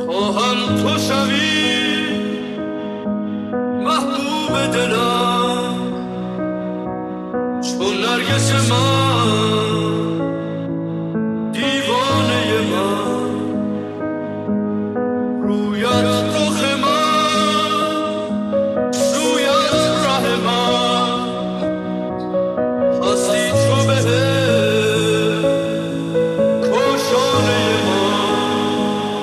خواهم تو شوی محبوب دلم، چون نرگس من دیوانه من، رویت رخ من سویت ره من، هستی چو به کاشانه من.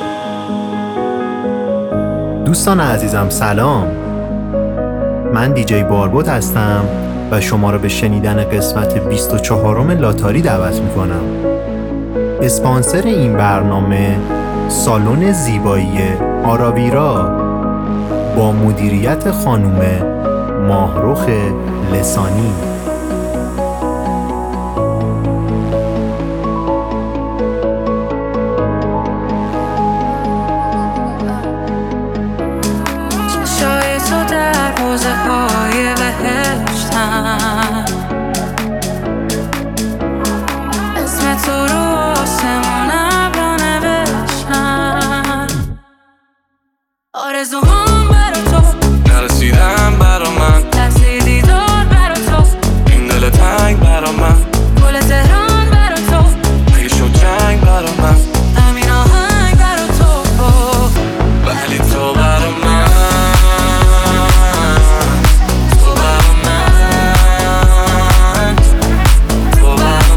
دوستان عزیزم سلام، من دیجی باربود هستم و شما را به شنیدن قسمت 24 لاتاری دعوت میکنم. اسپانسر این برنامه سالن زیبایی آراویرا با مدیریت خانم ماهرخ لسانی. آرزوهام برا تو نرسیدم برا من، لحظه دیدار برا تو این دل تنگ برا من، گل تهران برا تو اگه شد جنگ برا من، همین آهنگ برا تو ولی تو برا من، تو برا من، تو برا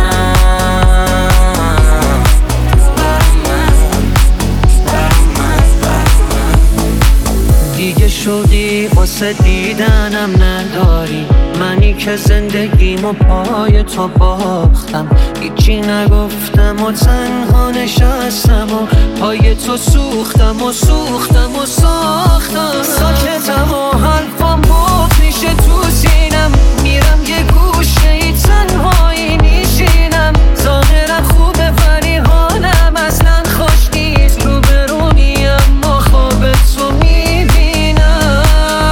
من. دیگه شدی واسه دیدنم نداری، منی که زندگیمو پای تو باختم، هیچی نگفتم و تنها نشستم و پای تو سوختم و سوختم و ساختم، ساکتم و حرفم بود میشه تو سینم، میرم یه گوشه ای تنهایی میشینم، ظاهرم خوبه ولی حالم اصلا خوش نیست، رو به رو میم ما خواب تو میبینم،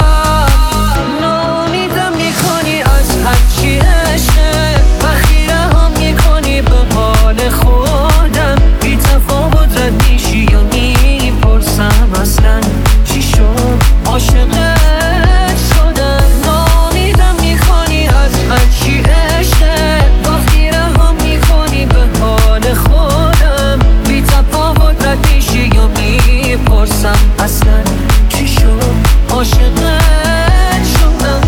ناامیدم میکنی از هرچی عشقه، وقتی رهم میکنی به حال خودم، بی تفاوت رد میشی یا میپرسم اصلا چی شد عاشقت شدم، ناامیدم میکنی از هرچی عشقه، وقتی رهم میکنی به حال خودم، بی تفاوت رد میشی یا میپرسم اصلا چی شد عاشقت شدم.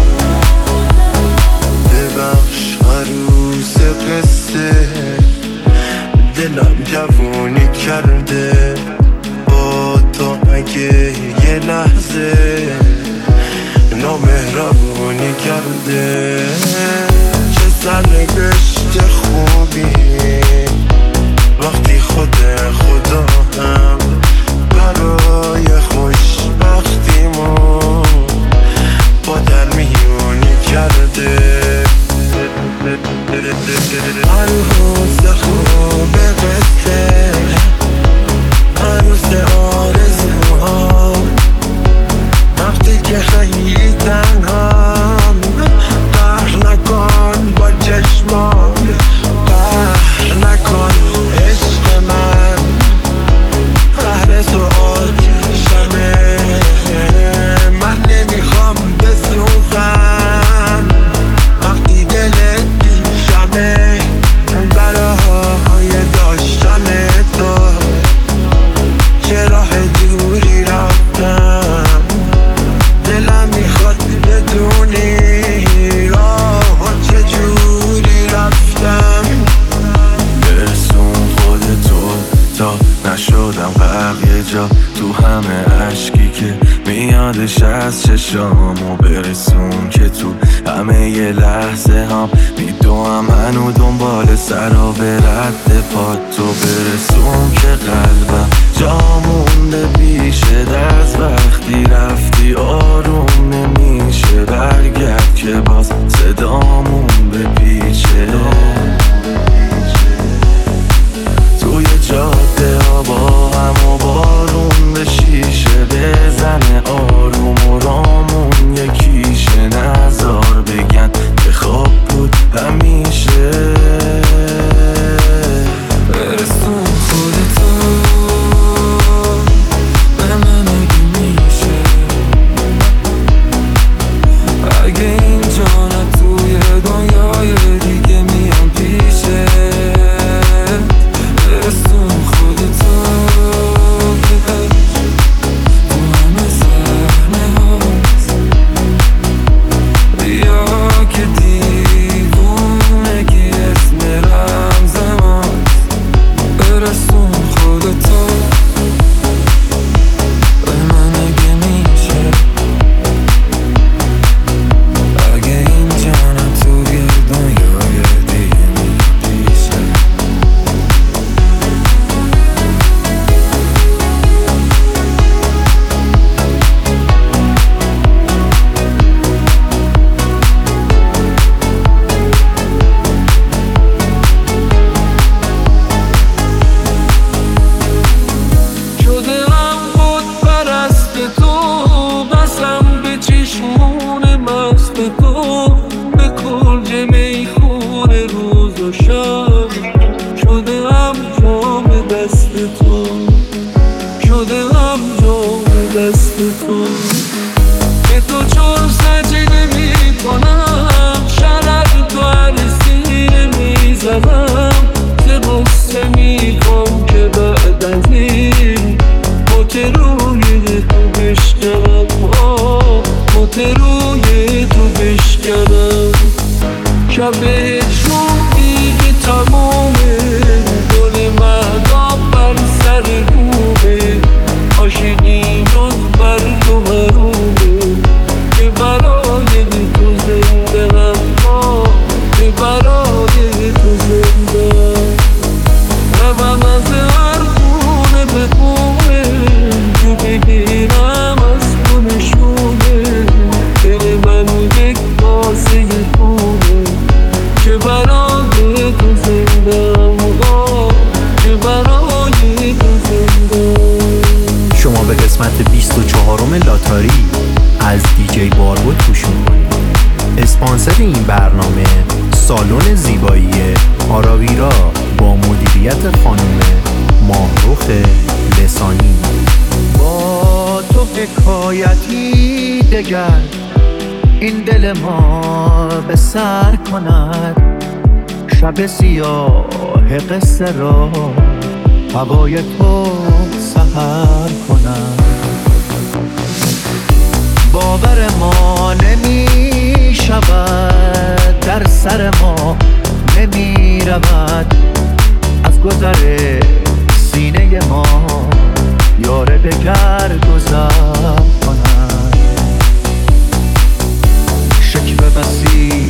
ببخش عروس قصه، دلم جوونی کرده با تو، اگه یه لحظه نامهربونی کرده، چه سرنوشت خوبی وقتی خود خدا هم برای خوشبختیمو با در میونی کرده، عروس خوب قصه، عروس آرزوها، وقتی که خیلی تنهام، قهر نکن با چشمان، قهر نکن عشق من، قهر تو آتیشمه، من نمیخوام بسوزم وقتی دلت پیشمه، برای داشتن تو چه راه دوری رفتم، دلم میخواد بدونی راه چجوری رفتم، برسون خودتو تا نشدم غرق یه جا تو همه عشقی که میادش از چشامو، برسون که تو همه یه لحظه هم میدوام منو دنبال سرا به رد پاتو، برسون که قلبم جا مونده پیشه دست، وقتی رفتی آروم نمیشه برگرد که باز صدامون بپیچه، توی جاده ها با هم و بارون به شیشه بزنه، آروم و رامون یکیشه، نزار بگن که خواب بود همیشه، برسون خودتو لاتاری از دیجی باربود گوش می‌کنید. اسپانسر این برنامه سالن زیبایی آراویرا با مدیریت خانم ماهرخ لسانی. با تو حکایتی دگر این دل ما به سر کند، شب سیاه قصه را هوای تو سحر کند. باور ما نمی شود، در سر ما نمی رود، از گذر سینه ما یار دگر گذر کند. شکوه بسی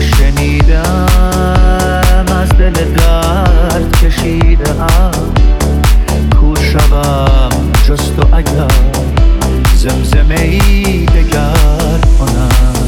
شنیدم، از دل درد کشیدم، کو شوم جز تو اگر زمزمه ای دگر کنم.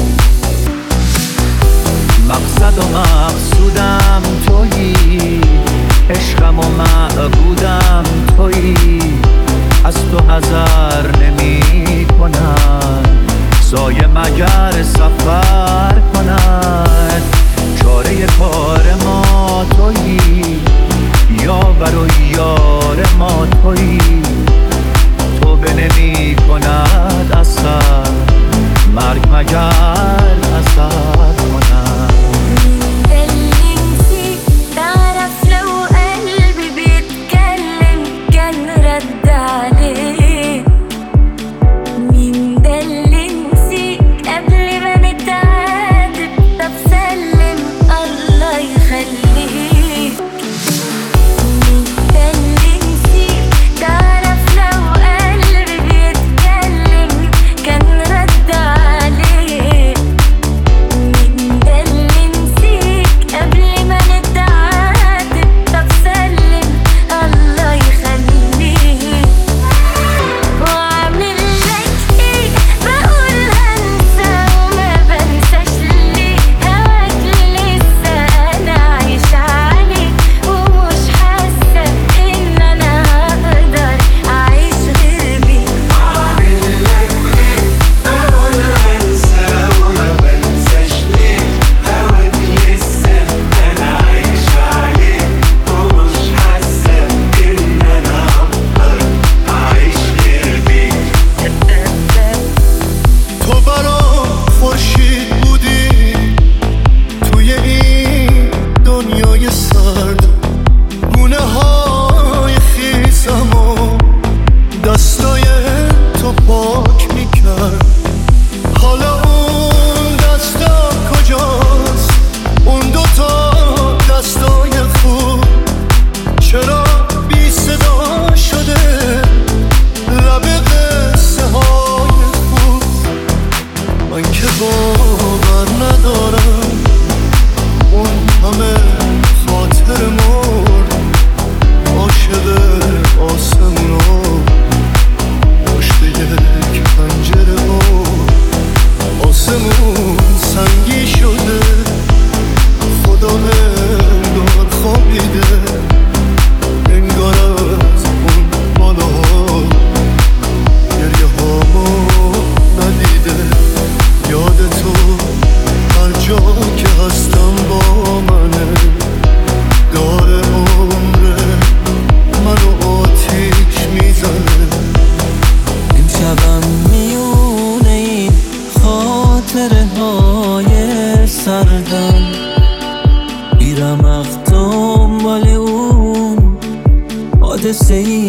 مقصد و مقصودم تویی، عشقم و معبودم تویی، از تو حذر نمی کنم، سایه مگر سفر کند. چاره کار ما تویی، یاور و یار ما تویی، توبه نمی کند اثر، مرگ مگر اثر کند. حادثه‌ای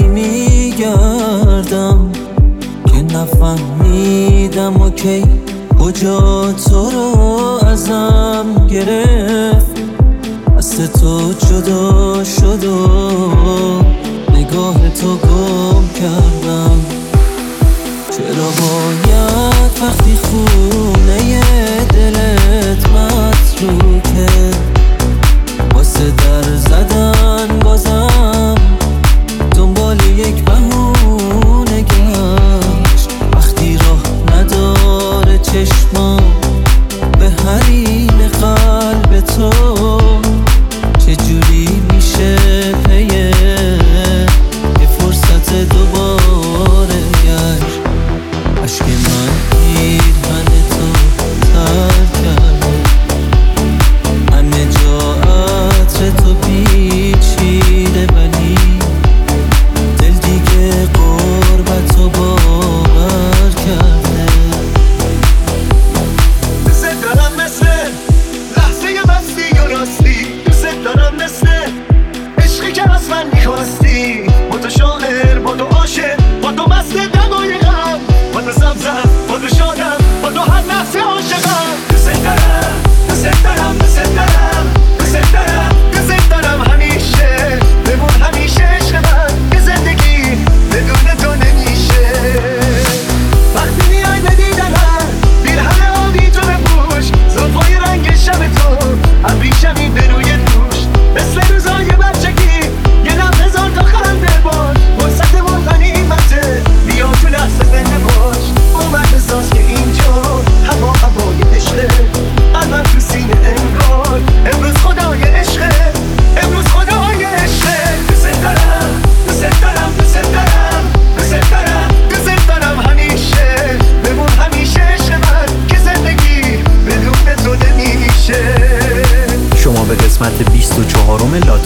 میگردم که نفهمیدم اوکی کجا تو رو ازم گرفت، دست تو جدا شد و نگاه تو گم کردم. چرا باید وقتی خونه دلت متروکه واسه در زدن بازم دنبال یک بهونه گشت، وقتی راه نداره چشمام به حریم قلب تو چجوری میشه پیه یه فرصت دوباره گشت.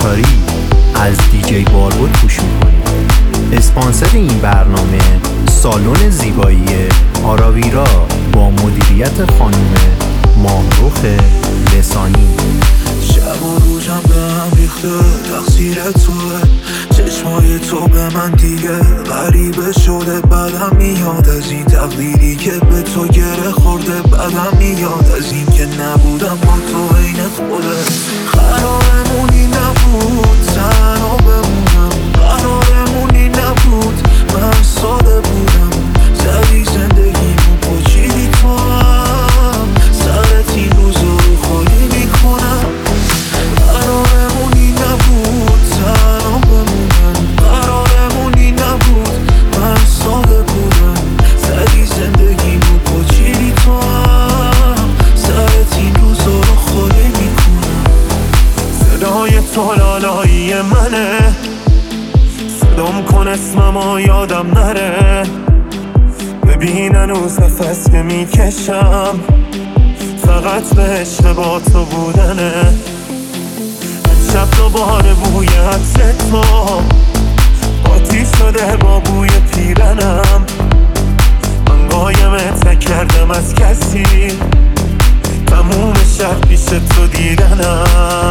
ستاری از دیجی باربود گوش میکنید. اسپانسر این برنامه سالن زیبایی آراویرا با مدیریت خانم ماهرخ لسانی. شب و روزم به هم ریخته، تقصیر توه. چشمای تو به من دیگه غریبه شده. بدم میاد از این تقدیری که به تو گره خورده. بدم میاد از این که نبودم با تو عین خودت. قرارمونی نبود تنها بمونم، قرارمونی نبود من ساده بودم. زدی زندگیمو پاچیدی تو هم، سرت این روزا رو خالی میکنم. قرارمونی نبود تنها بمونم، قرارمونی نبود من ساده بودم. زدی زندگیمو پاچیدی تو هم، سرت این روزا رو خالی میکنم. صدای تو لالایی منه، صدام کن اسممو یادم نره. ببین هنوز نفس که میکشم فقط به عشق با تو بودنه. شب دوباره بوی عطر تو آتیش شده با بوی پیرنم. من قایمت نکردم از کسی، تموم شب پیش تو دیدنم.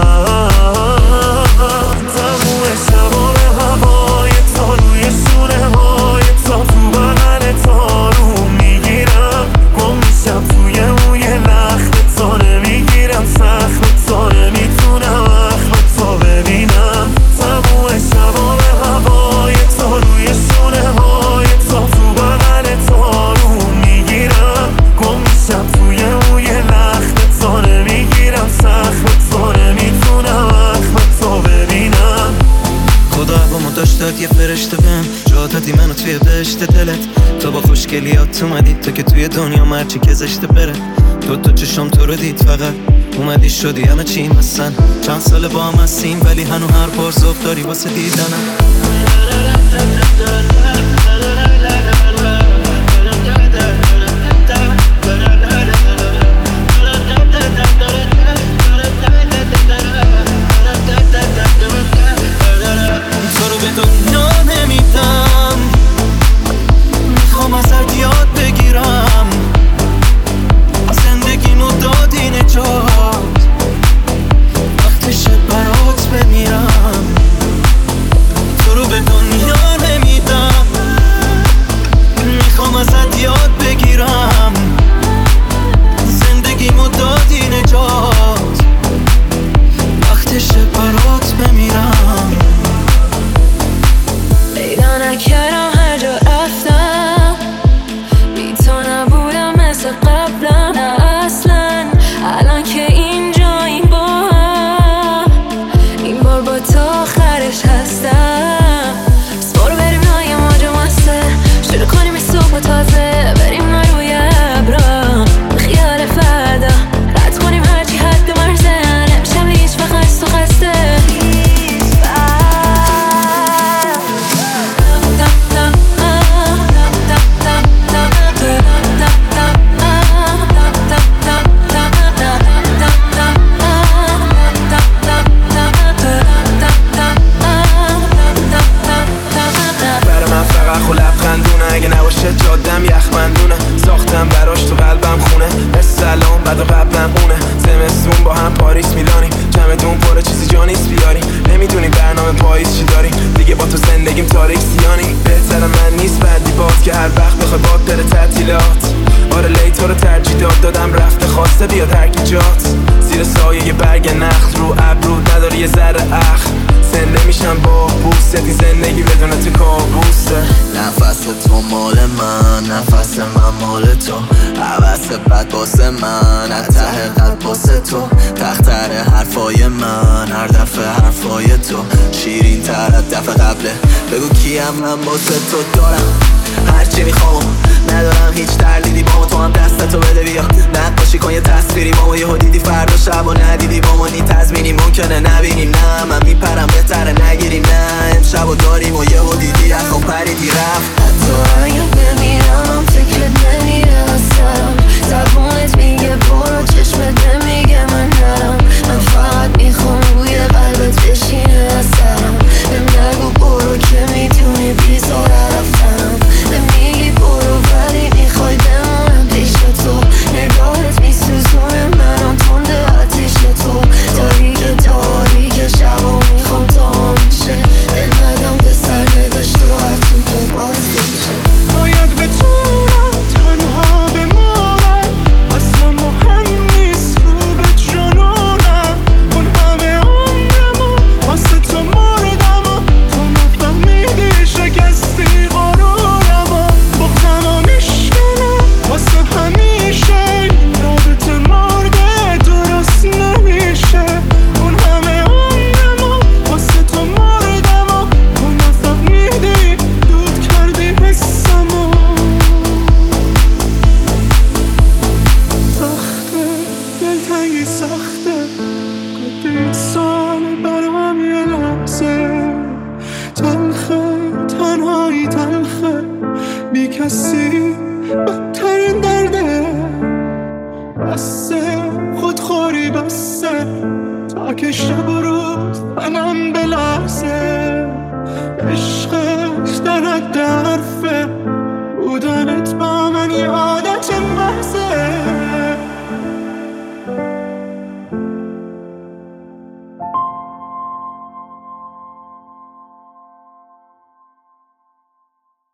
تموم شبا به هوای تو، روی شونه های تو، تو بغل تو رو میگیرم. گم میشم توی موی لخت تو، نمیگیرم سخت تو، نمیتونم اخم تو ببینم. تموم شبا به هوای تو، روی شونه های تو، تو بغل تو رو میگیرم. گم میشم توی موی لخت تو، نمیگیرم سخت تو، نمیتونم اخم تو ببینم. خدا هوامو داشتت یه فرشته بهم جا دادی منو توی بهشت دلت. تو با خوشگلیات اومدی، تو که توی دنیا مرچی که زشته بره. تو چشم تو رو دید فقط اومدی شدی همه چیم هستن. چند ساله با هم هستیم ولی هنو هر بار ذوق داری واسه دیدنم. تو رو به دنیا نمیدم، میخوام ازت یاد بگیرم. زندگیمو دادی نجات، وقتشه برات بمیرم. تو رو به دنیا نمیدم، میخوام ازت یاد بگیرم. زندگیمو دادی نجات، وقتشه برات بمیرم. پیدا نکردم هر جا رفتم، بی تو نبودم مثل قبلم. نه اصلا الان که اینجاییم با هم، این بار با تو آخرش هستم. برو بریم لای موج مسته، شروع کنیم این صبح تازه. بریم روی ابرا خیال فردا، رد کنیم هرچی حد مرزه. نمیشم هیچ وقت از تو خسته. اگه نباشه جادم یخبندونه، ساختم براش تو قلبم خونه. سلام بعد و قبلم اونه. زمستون با هم پاریس میلانیم، چمدون پر چیزی جا نیست بیاریم. نمیدونیم برنامه پاییز چی داریم، دیگه با تو زندگیم تاریک سیانی. بهتر من نیست بعدی باد که هر وقت بخوای باد بره تعطیلات. آره لی تو رو ترجیح دادم رفته خواسته بیاد هر کی جات. زیر سایه یه برگ نخل رو ابرو نداری یه ذره اخ. زنده میشم با بوستی، زندگی بدون تو کابوسه. نفس تو مال من، نفس من مال تو. حوث بد باسه من، از ته قلب باسه تو. تختر حرفای من، هر دفعه حرفای تو شیرین تر از دفعه قبله. بگو کیم من باسه تو دارم هرچی میخوام. ندارم هیچ تردیدی با تو هم دستتو بده بیا. نقاشی کن یه تصویری با ما، یهو دیدی فردا شب و ندیدی با ما. نی تضمینی ممکنه نبینیم، نه من میپرم بهتره نگیریم. نه امشب و داریم و یهو دیدی از خون پریدی رفت. حتی اگه بمیرم فکرت نمیره از سرم. زبونت میگه برو، چشمت نمیگه من نرم. من فقط میخوام روی قلبت بشینم. کسی بدترین درده، بسه خودخوری بسه تا که شب و روز منم بلرزه. عشقش در حد حرفه، بودنت با من یه عادت محضه.